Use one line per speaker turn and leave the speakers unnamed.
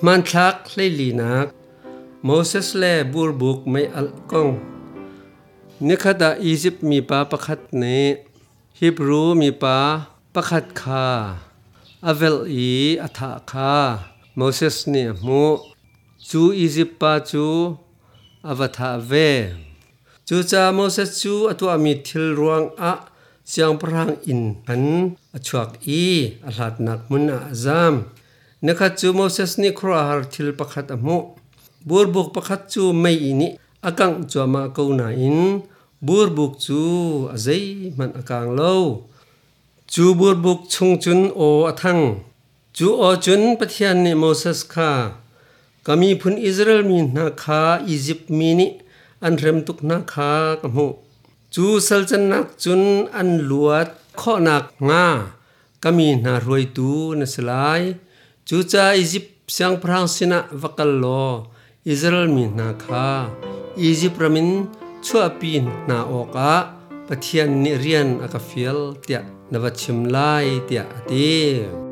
มันทักเลยลีนักโมเสสและบูรบุกไม่อัลกงนิคดาอียิปต์มีปาประคัดเนฮิบรูมีปาประคัดคาอเวลอีอัฐาคาโมเสสเนี่ยมูจูอียิปต์ปาจูอวตาเวจูจาโมเสสจูอตัวมีทิลรวงอะเสียงพรังอินอันอชวกอีอัลหัดนักมุนอาซามนักจูโมเสสนี่ครัวหาร์ทิลประคัดอโมบูรบุกประคัดจูไม่อินี่อากังจวมากูนาอินบูรบุกจูอาเซมันอากังโลจูบูรบุกชงจุนโออทังจูโอจุนปะเทียนนี่โมเสสข้ากามีพุนอิสราเอลมีนาคาอียิปต์มีนี่อันเริ่มตุกนาคากะโมจูสัลจันนักจุนอันลวดข้อนักงากามีนารวยตูนสลายจูจาอียิปต์เสียงพรางสินะวักลโลอิสราเอลมีนาคาอียิปต์รามินชัวปีนนาโอกะปะเทียนนิเรียนอากาฟิลเตียนวัดชิมไลเตียอดี